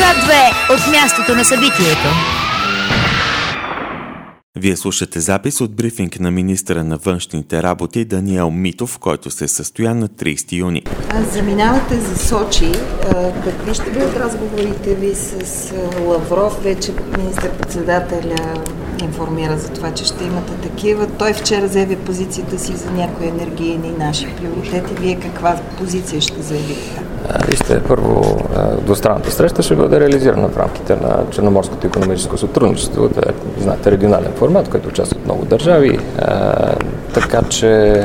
К2 от мястото на събитието. Вие слушате запис от брифинг на министъра на външните работи Даниел Митов, който се състоя на 30 юни. Заминавате за Сочи. Какви ще бъдат разговорите ви с Лавров? Вече министър-председателя информира за това, че ще имате такива. Той вчера заяви позицията си за някои енергийни наши приоритети. Вие каква позиция ще заявите? Вижте, първо, двустранната среща ще бъде реализирана в рамките на Черноморското икономическо сътрудничество. Знаете, регионален формат, който участват много държави. Така че,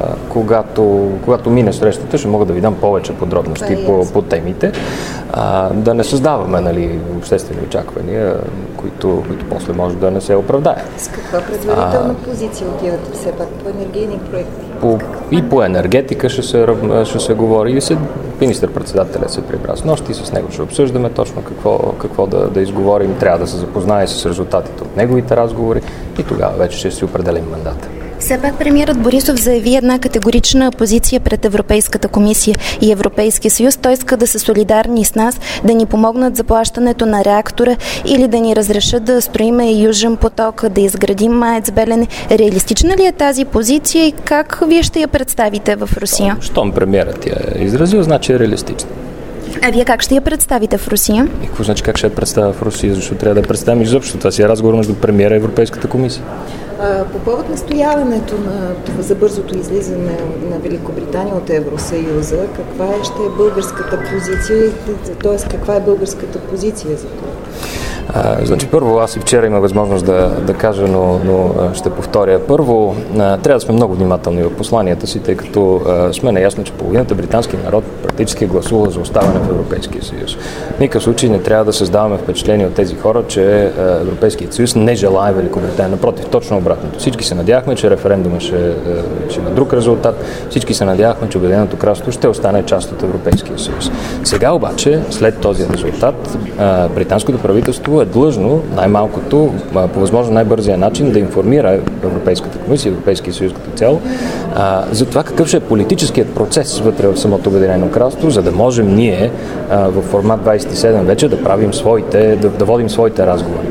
когато мине срещата, ще мога да ви дам повече подробности по темите. Да не създаваме обществени очаквания, които после може да не се оправдаят. С каква предварителна позиция отивате все пак по енергийни проекти? И по енергетика ще се говори. Министър-председателя се прибра с нощи, с него ще обсъждаме точно какво да изговорим. Трябва да се запознае с резултатите от неговите разговори и тогава вече ще си определим мандата. Все пак премиерът Борисов заяви една категорична позиция пред Европейската комисия и Европейския съюз. Той иска да са солидарни с нас, да ни помогнат за плащането на реактора или да ни разрешат да строиме Южен поток, да изградим АЕЦ Белене. Реалистична ли е тази позиция и как вие ще я представите в Русия? Щом премиерът я е изразил, значи е реалистична. А вие как ще я представите в Русия? И какво значи как ще я представя в Русия? Защото трябва да я представим изобщо. Това си е разговор между премиера и Европейската комисия. По повод настояването за бързото излизане на Великобритания от Евросъюза, каква ще е българската позиция, т.е. каква е българската позиция за това? Значи първо, аз и вчера имах възможност да кажа, но ще повторя. Първо, трябва да сме много внимателни в посланията си, тъй като сме наясно, че половината британски народ практически гласува за оставане в Европейския съюз. В никакъв случай не трябва да създаваме впечатление от тези хора, че Европейският съюз не желае Великобритания. Напротив, точно обратното. Всички се надявахме, че референдума ще има друг резултат. Всички се надявахме, че Обединеното кралство ще остане част от Европейския съюз. Сега обаче, след този резултат, британското правителство е длъжно, най-малкото, по възможно най-бързия начин да информира Европейската комисия, Европейския съюз като цяло, за това какъв ще е политическият процес вътре в самото Обединено кралство, за да можем ние в формат 27 вече да правим да водим своите разговори.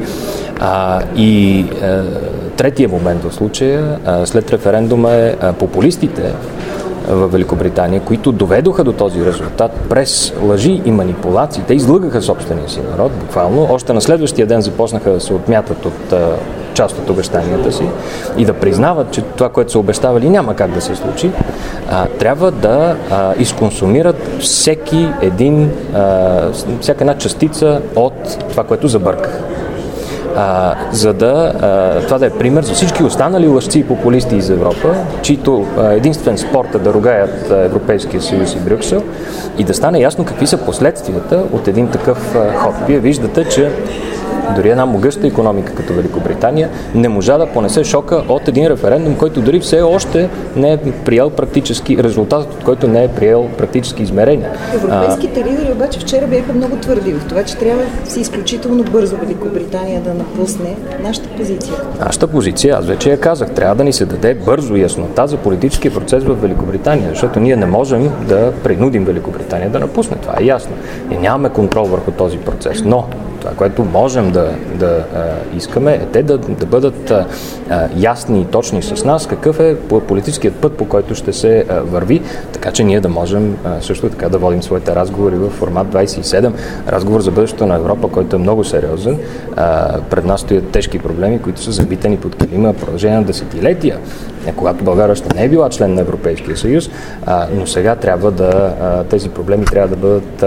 Третия момент в случая, след референдума е популистите в Великобритания, които доведоха до този резултат през лъжи и манипулации. Те излъгаха собствения си народ, буквално. Още на следващия ден започнаха да се отмятат от част от обещанията си и да признават, че това, което са обещавали, няма как да се случи. Трябва да изконсумират всяка една частица от това, което забъркаха. За това да е пример за всички останали лъжци и популисти из Европа, чието единствен спорт е да ругаят Европейския съюз и Брюксел и да стане ясно какви са последствията от един такъв ход. Вие виждате, че дори една могъща икономика като Великобритания не можа да понесе шока от един референдум, който дори все още не е приел практически резултат, от който не е приел практически измерения. Европейските лидери обаче вчера бяха много твърди в това, че трябва си изключително бързо Великобритания да напусне. Нашата позиция, аз вече я казах, трябва да ни се даде бързо яснота за политическия процес в Великобритания, защото ние не можем да принудим Великобритания да напусне. Това е ясно. И нямаме контрол върху този процес. Но това, което можем да искаме, е те да бъдат ясни и точни с нас какъв е политическият път, по който ще се върви, така че ние да можем също така да водим своите разговори в формат 27, разговор за бъдещето на Европа, който е много сериозен. Пред нас стоят тежки проблеми, които са забитани под килима в продължение на десетилетия, когато България още не е била член на Европейския съюз, но сега тези проблеми трябва да бъдат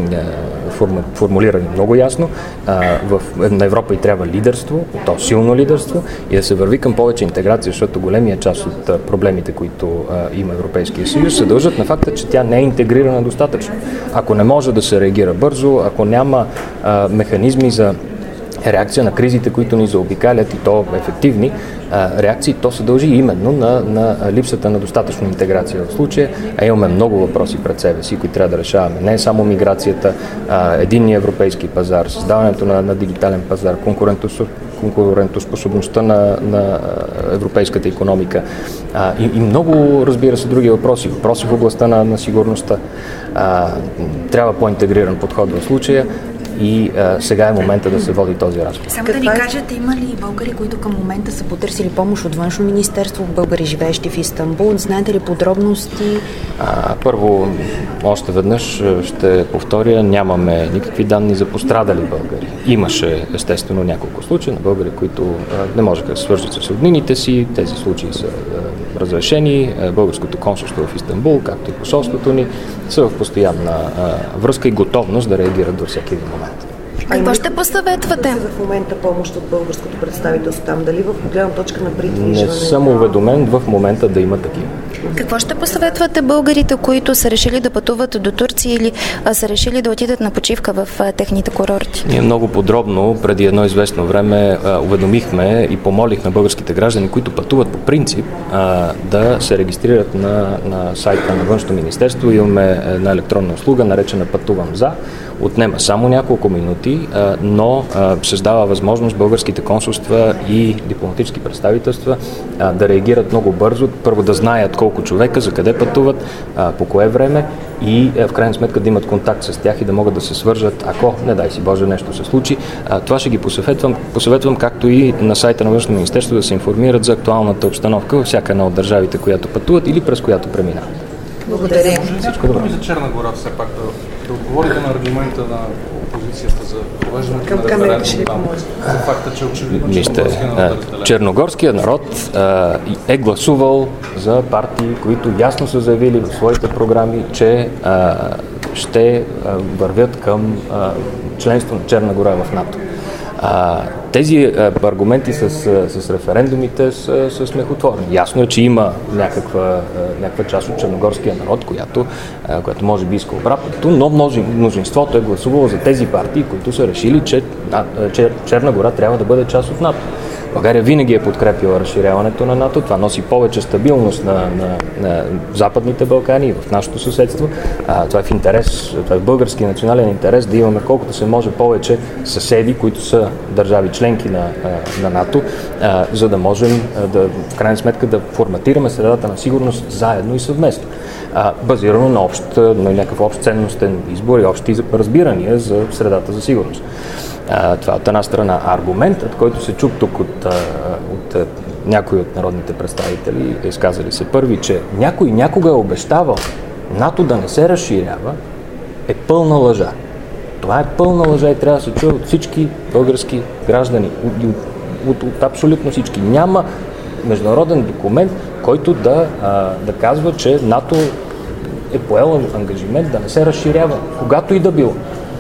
формулирани много ясно. На Европа и трябва лидерство, то силно лидерство и да се върви към повече интеграция, защото големия част от проблемите, които има Европейския съюз, се дължат на факта, че тя не е интегрирана достатъчно. Ако не може да се реагира бързо, ако няма механизми за реакция на кризите, които ни заобикалят и то ефективни реакции, то се дължи именно на липсата на достатъчно интеграция в случая, а имаме много въпроси пред себе си, които трябва да решаваме. Не само миграцията, единния европейски пазар, създаването на дигитален пазар, конкурентоспособността на европейската икономика и много, разбира се, други въпроси в областта на сигурността. Трябва по-интегриран подход в случая и сега е момента да се води този разговор. Само да ни кажете, има ли българи, които към момента са потърсили помощ от Външно министерство, българи живеещи в Истанбул? Знаете ли подробности? Първо, още веднъж ще повторя, нямаме никакви данни за пострадали българи. Имаше естествено няколко случаи на българи, които не можеха да се свържат с роднините си. Тези случаи са разрешени. Българското консулство в Истанбул, както и посолството ни, са в постоянна връзка и готовност да реагират във всеки един момент. Какво ще посъветвате? В момента помощ от българското представителство там, дали в гледна точка на придвижване? Не съм уведомен в момента да има такива. Какво ще посъветвате българите, които са решили да пътуват до Турция или са решили да отидат на почивка в техните курорти? Ние много подробно преди едно известно време уведомихме и помолихме българските граждани, които пътуват по принцип, да се регистрират на сайта на Външно министерство. Имаме една електронна услуга, наречена Пътувам за. Отнема само няколко минути, но създава възможност българските консулства и дипломатически представителства да реагират много бързо. Първо да знаят колко човека, за къде пътуват, по кое време и в крайна сметка да имат контакт с тях и да могат да се свържат, ако, не дай си Боже, нещо се случи. Това ще ги посъветвам, както и на сайта на Външно министерство да се информират за актуалната обстановка във всяка една от държавите, която пътуват или през която преминават. Благодаря. Всичко добре. За Черна гора все пак да отговорите на аргумента на опозицията за провеждането на референдум там. За факта, че очевидно черногорският народ е гласувал за партии, които ясно са заявили в своите програми, че ще вървят към членство на Черна гора в НАТО. Тези аргументи с референдумите са смехотворни. Ясно е, че има някаква част от черногорския народ, която може би иска обратното, но мнозинството е гласувало за тези партии, които са решили, че Черна гора трябва да бъде част от НАТО. България винаги е подкрепила разширяването на НАТО. Това носи повече стабилност на Западните Балкани и в нашето съседство. Това е в интерес, това е в български национален интерес да имаме колкото се може повече съседи, които са държави членки на НАТО, за да можем в крайна сметка да форматираме средата на сигурност заедно и съвместно. Базирано на някакъв общ ценностен избор и общи разбирания за средата за сигурност. Това от една страна. Аргументът, който се чук тук от някои от народните представители, изказали се първи, че някой някога е обещавал НАТО да не се разширява, е пълна лъжа. Това е пълна лъжа и трябва да се чуе от всички български граждани, от абсолютно всички. Няма международен документ, който да казва, че НАТО е поел ангажимент да не се разширява, когато и да било.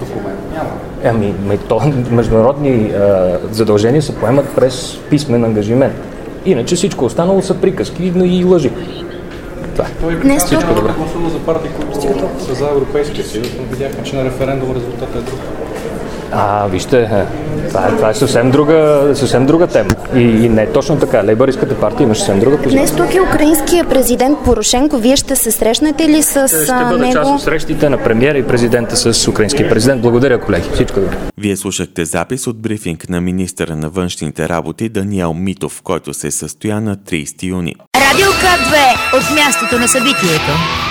Международни задължения се поемат през писмен ангажимент. Иначе всичко останало са приказки и лъжи. Днес всичко добре. Гласува за партии, които са за Европейския съюз, но видяхме, че на референдум резултатът е друг. Вижте, това е съвсем друга тема. И не е точно така. Лейбористската партия има съвсем друга позиция. Днес тук е украинският президент Порошенко. Вие ще се срещнете ли с него? Ще бъда част от срещите на премиера и президента с украинския президент. Благодаря, колеги. Всичко добре. Вие слушахте запис от брифинг на министъра на външните работи Даниел Митов, който се състоя на 30 юни. Радио К2 от мястото на събитието.